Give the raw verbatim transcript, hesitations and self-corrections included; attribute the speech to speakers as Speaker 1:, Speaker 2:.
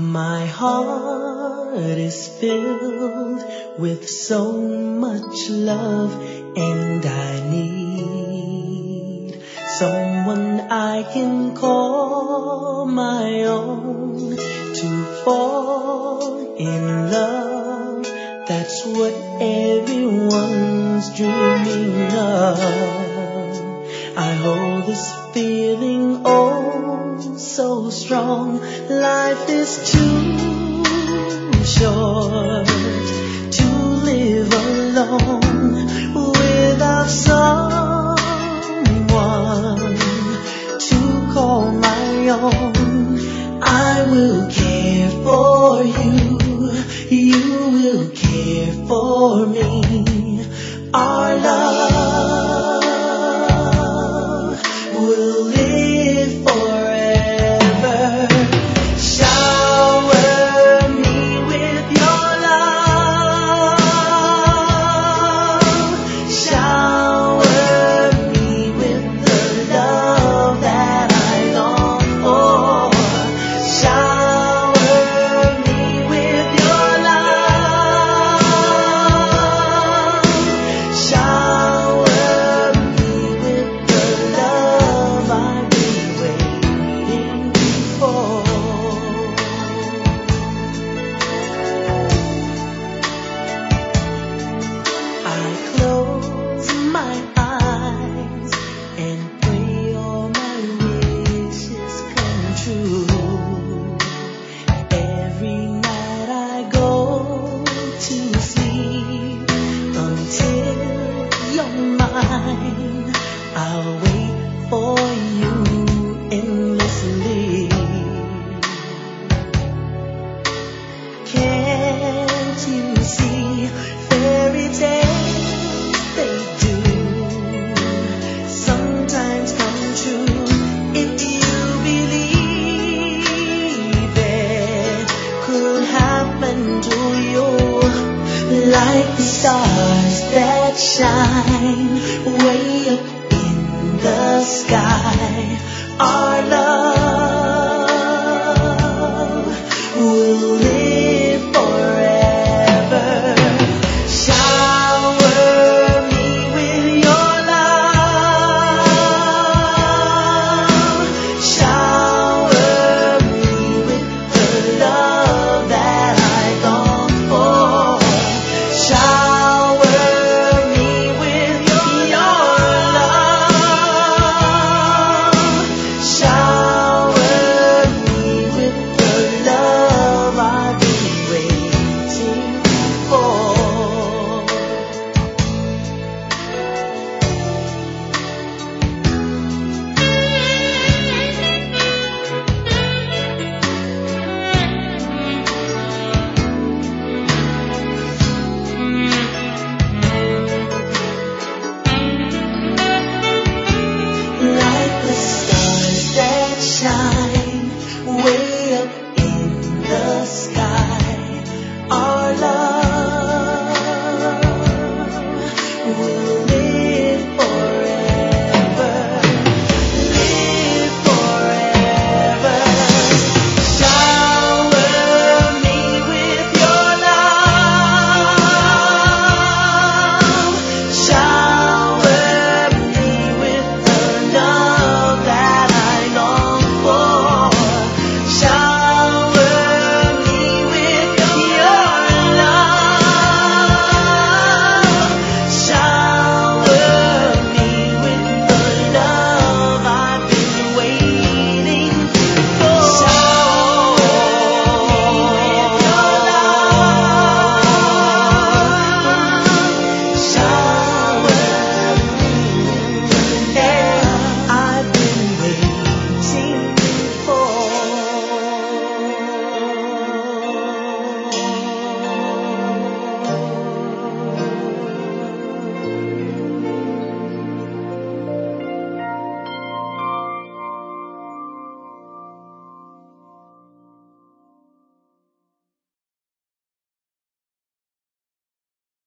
Speaker 1: My heart is filled with so much love, and I need someone I can call my own to fall in love. That's what everyone's dreaming of. I hold this feeling oh so strong. Life is too short to live alone without someone to call my own. I will care for you, you will care for me. Our love will live forever. Shower me with your love. Shower me with the love that I long for. Shower me with your love. Shower me with the love I've been waiting for. I close my eyes and pray all my wishes come true. Every night I go to sleep until you're mine. I'll wait for you endlessly. Can't you see fairy tales, they do sometimes come true if you believe it could happen to you. Like the stars that shine way up in the sky, our love